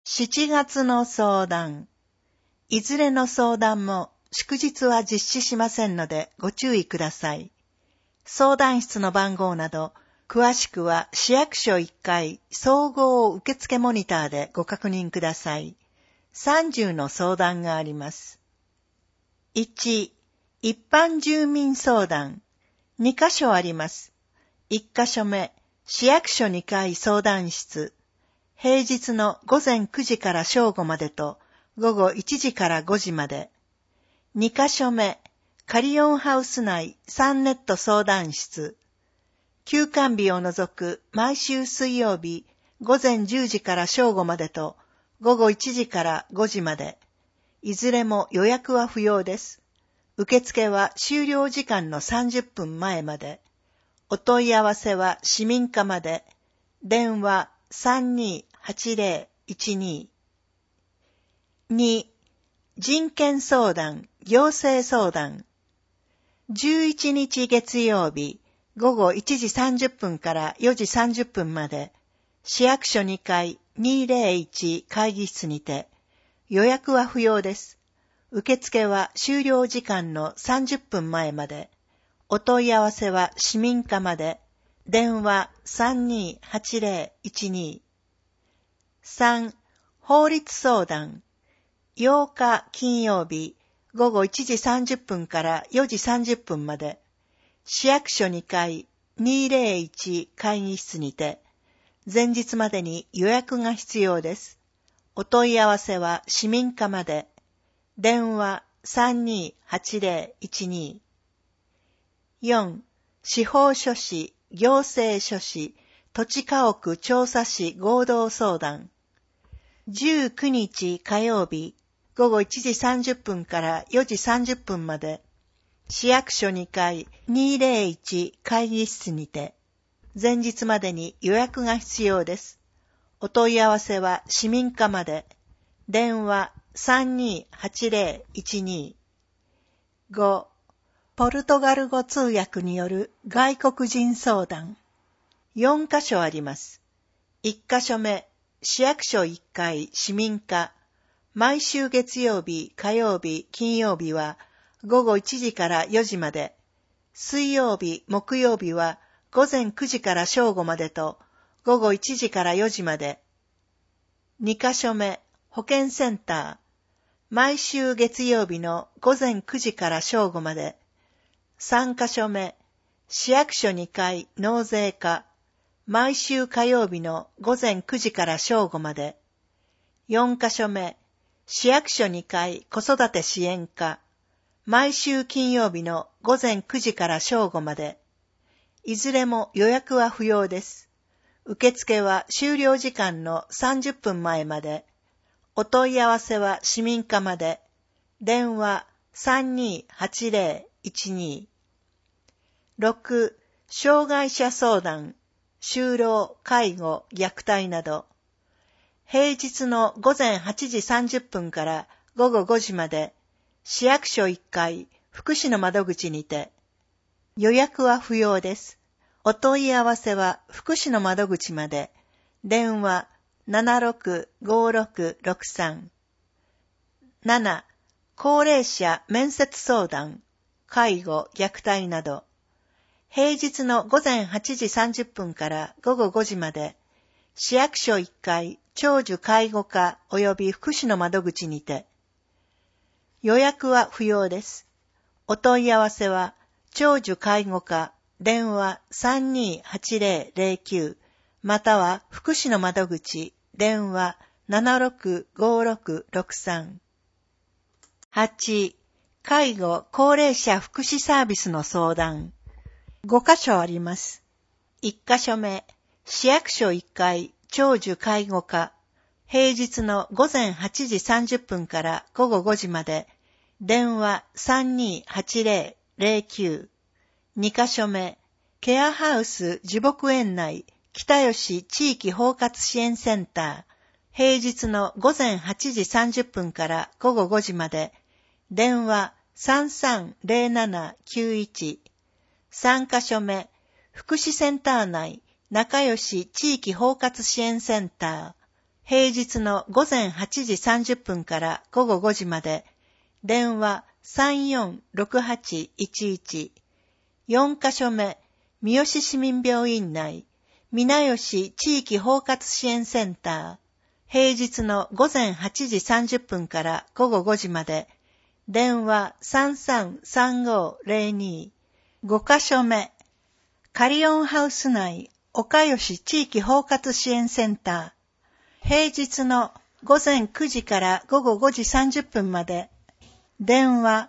7月の相談。いずれの相談も祝日は実施しませんのでご注意ください。相談室の番号など、詳しくは市役所1階総合受付モニターでご確認ください。30の相談があります。1、一般住民相談。2カ所あります。1カ所目、市役所2階相談室。平日の午前9時から正午までと午後1時から5時まで。2カ所目、カリオンハウス内サンネット相談室。休館日を除く毎週水曜日午前10時から正午までと午後1時から5時まで。いずれも予約は不要です。受付は終了時間の30分前まで。お問い合わせは市民課まで。電話328012。2、人権相談、行政相談。11日月曜日、午後1時30分から4時30分まで、市役所2階201会議室にて、予約は不要です。受付は終了時間の30分前まで。お問い合わせは市民課まで。電話328012。3、法律相談。8日金曜日、午後1時30分から4時30分まで、市役所2階201会議室にて、前日までに予約が必要です。お問い合わせは市民課まで。電話328012。4、司法書士、行政書士、土地家屋調査士合同相談。19日火曜日、午後1時30分から4時30分まで、市役所2階201会議室にて、前日までに予約が必要です。お問い合わせは市民課まで。電話328012。5、ポルトガル語通訳による外国人相談。4カ所あります。1カ所目、市役所1階市民課。毎週月曜日、火曜日、金曜日は午後1時から4時まで。水曜日、木曜日は午前9時から正午までと午後1時から4時まで。2カ所目、保健センター。毎週月曜日の午前9時から正午まで。3カ所目、市役所2階納税課。毎週火曜日の午前9時から正午まで。4カ所目、市役所2階子育て支援課。毎週金曜日の午前9時から正午まで。いずれも予約は不要です。受付は終了時間の30分前まで。お問い合わせは市民課まで。電話328012。6、障害者相談、就労、介護、虐待など。平日の午前8時30分から午後5時まで、市役所1階福祉の窓口にて。予約は不要です。お問い合わせは福祉の窓口まで。電話765663。7、高齢者面接相談、介護、虐待など。平日の午前8時30分から午後5時まで、市役所1階長寿介護課及び福祉の窓口にて。予約は不要です。お問い合わせは長寿介護課電話328009または福祉の窓口電話765663。8、介護高齢者福祉サービスの相談。5カ所あります。1カ所目、市役所1階長寿介護課。平日の午前8時30分から午後5時まで。電話328009。2カ所目、ケアハウス樹木園内北吉地域包括支援センター。平日の午前8時30分から午後5時まで。電話330791。3カ所目、福祉センター内仲良し地域包括支援センター。 平日の午前8時30分から午後5時まで、電話 346811。4カ所目、三好市民病院内、皆吉地域包括支援センター。平日の午前8時30分から午後5時まで、電話 333502。5カ所目、カリオンハウス内、岡吉地域包括支援センター。平日の午前9時から午後5時30分まで、電話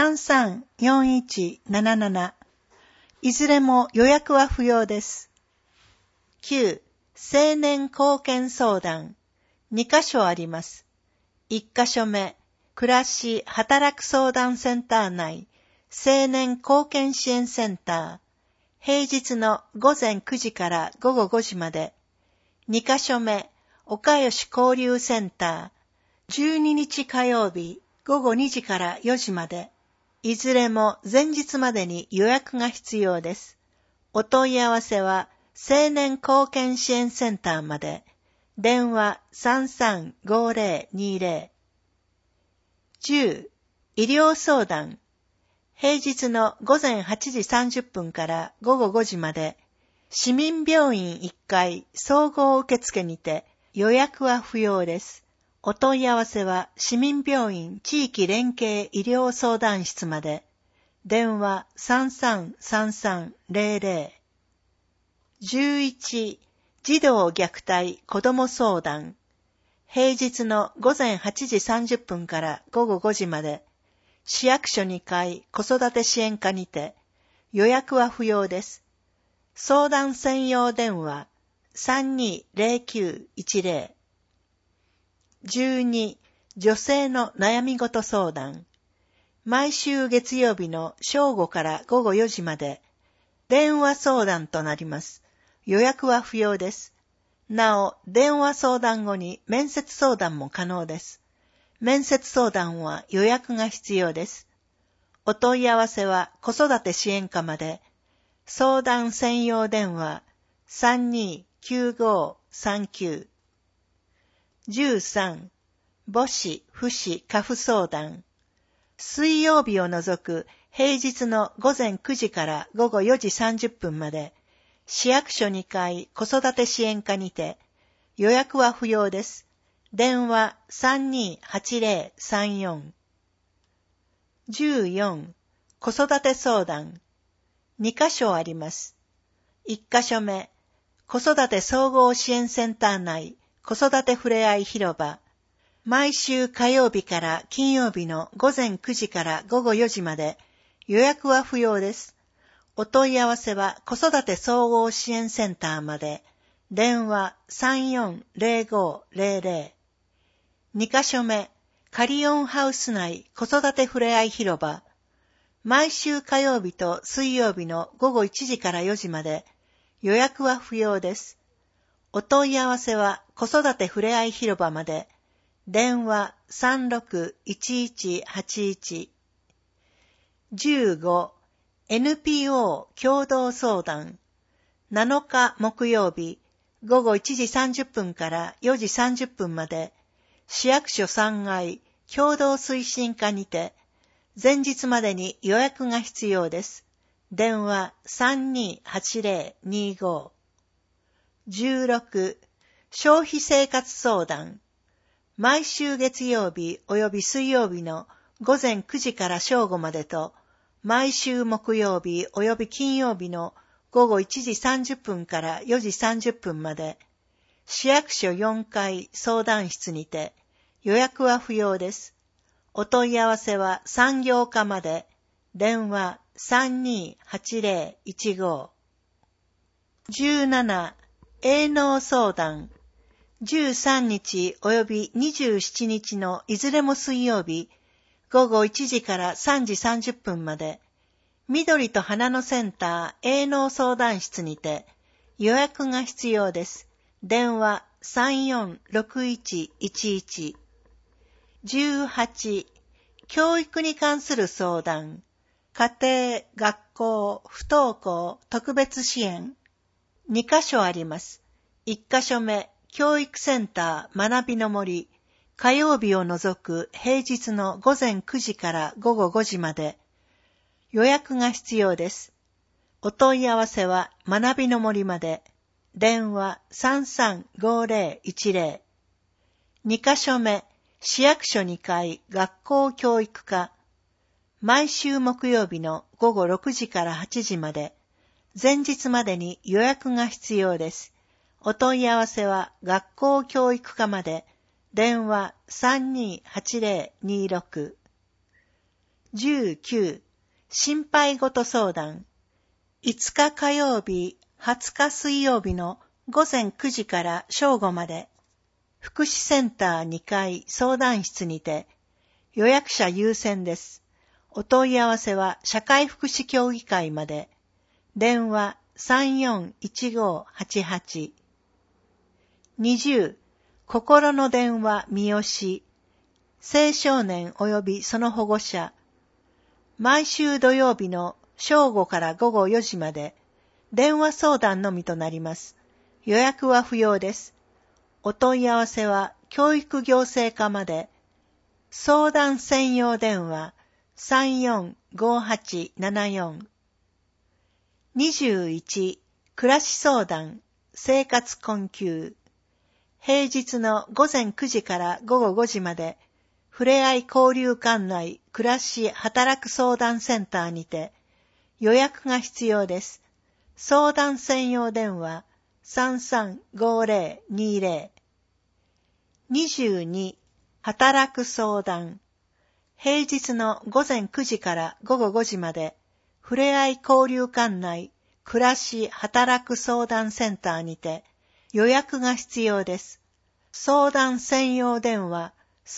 334177。いずれも予約は不要です。9、青年貢献相談。2カ所あります。1カ所目、暮らし働く相談センター内、青年貢献支援センター。平日の午前9時から午後5時まで。2カ所目、岡吉交流センター。12日火曜日、午後2時から4時まで。いずれも前日までに予約が必要です。お問い合わせは青年貢献支援センターまで。電話 335020。10、医療相談。平日の午前8時30分から午後5時まで、市民病院1階総合受付にて予約は不要です。お問い合わせは市民病院地域連携医療相談室まで。電話 333300。11、児童虐待子ども相談。平日の午前8時30分から午後5時まで、市役所2階子育て支援課にて、予約は不要です。相談専用電話 320910。12、女性の悩み事相談。毎週月曜日の正午から午後4時まで、電話相談となります。予約は不要です。なお、電話相談後に面接相談も可能です。面接相談は予約が必要です。お問い合わせは子育て支援課まで。相談専用電話 329539。13、母子、父子、家父相談。水曜日を除く平日の午前9時から午後4時30分まで、市役所2階子育て支援課にて、予約は不要です。電話 328034。14、子育て相談。2カ所あります。1カ所目、子育て総合支援センター内、子育てふれあい広場。毎週火曜日から金曜日の午前9時から午後4時まで、予約は不要です。お問い合わせは子育て総合支援センターまで。電話 340500。2カ所目、カリオンハウス内子育てふれあい広場。毎週火曜日と水曜日の午後1時から4時まで、予約は不要です。お問い合わせは子育てふれあい広場まで。電話 361181。15、NPO 共同相談。7日木曜日、午後1時30分から4時30分まで、市役所3階共同推進課にて、前日までに予約が必要です。電話 328025。16、消費生活相談。毎週月曜日及び水曜日の午前9時から正午までと、毎週木曜日及び金曜日の午後1時30分から4時30分まで、市役所4階相談室にて、予約は不要です。お問い合わせは産業課まで。電話 328015。17、営農相談。13日及び27日のいずれも水曜日、午後1時から3時30分まで、緑と花のセンター営農相談室にて、予約が必要です。電話 346111。18、教育に関する相談。家庭、学校、不登校、特別支援。2カ所あります。1カ所目、 教育センター学びの森、火曜日を除く平日の午前9時から午後5時まで、予約が必要です。お問い合わせは学びの森まで。電話 335010。2カ所目、市役所2階学校教育課。毎週木曜日の午後6時から8時まで。前日までに予約が必要です。お問い合わせは学校教育課まで。電話 328026。19、心配事相談。5日火曜日、20日水曜日の午前9時から正午まで。福祉センター2階相談室にて、予約者優先です。お問い合わせは社会福祉協議会まで。電話 341588。20、心の電話三好。青少年及びその保護者。毎週土曜日の正午から午後4時まで、電話相談のみとなります。予約は不要です。お問い合わせは教育行政課まで。相談専用電話 345874。21、暮らし相談、生活困窮。平日の午前9時から午後5時まで、ふれあい交流館内暮らし働く相談センターにて、予約が必要です。相談専用電話 335020。22、働く相談。平日の午前9時から午後5時まで、ふれあい交流館内暮らし働く相談センターにて予約が必要です。相談専用電話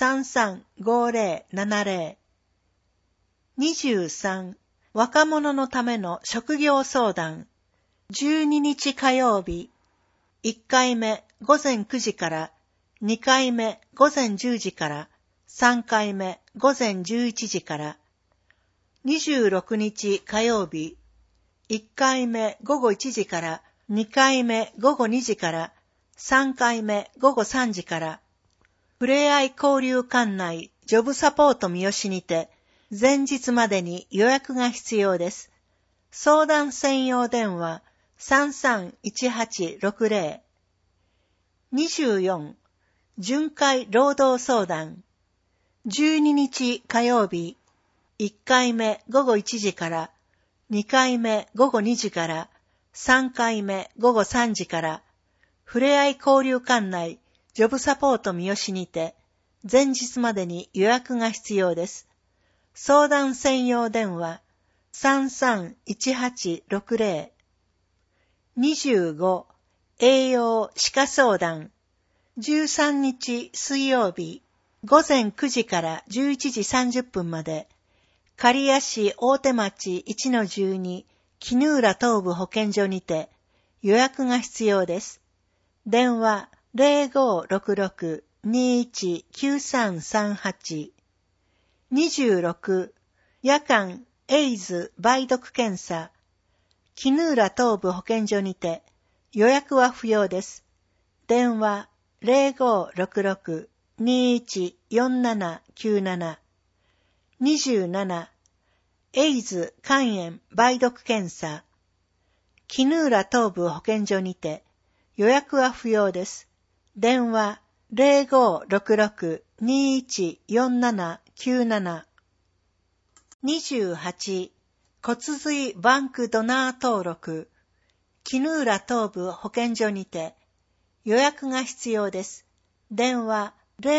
335070。23、若者のための職業相談。12日火曜日、1回目午前9時から、2回目午前10時から、3回目午前11時から。26日火曜日、1回目午後1時から、2回目午後2時から、3回目午後3時から。ふれあい交流館内ジョブサポート三好にて、前日までに予約が必要です。相談専用電話 331860。24、巡回労働相談。12日火曜日、1回目午後1時から、2回目午後2時から、3回目午後3時から、ふれあい交流館内ジョブサポート三好にて、前日までに予約が必要です。相談専用電話 331860。25、栄養歯科相談。13日水曜日、午前9時から11時30分まで、刈谷市大手町 1-12 絹浦東部保健所にて予約が必要です。電話 0566-219338。26、夜間エイズ梅毒検査。絹浦東部保健所にて予約は不要です。電話 0566-214797。27、エイズ肝炎梅毒検査。絹浦東部保健所にて予約は不要です。電話 0566-214797。28、骨髄バンクドナー登録。絹浦東部保健所にて予約が必要です。電話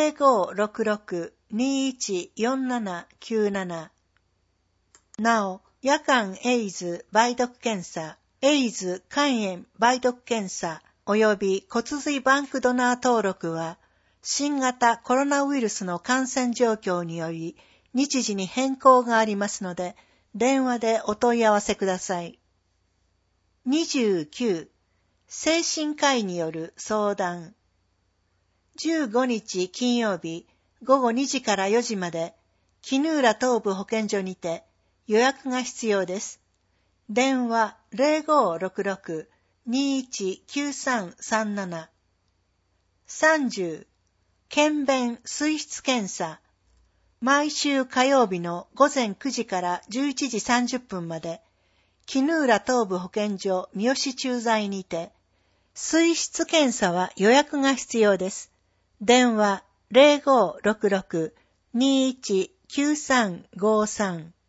0566-214797。なお、夜間エイズ梅毒検査、エイズ肝炎梅毒検査及び骨髄バンクドナー登録は、新型コロナウイルスの感染状況により日時に変更がありますので、電話でお問い合わせください。29、精神科医による相談。15日金曜日午後2時から4時まで、絹浦東部保健所にて予約が必要です。電話 0566-219337。 30、検便水質検査。毎週火曜日の午前9時から11時30分まで、絹浦東部保健所三好駐在にて、水質検査は予約が必要です。電話0566-219353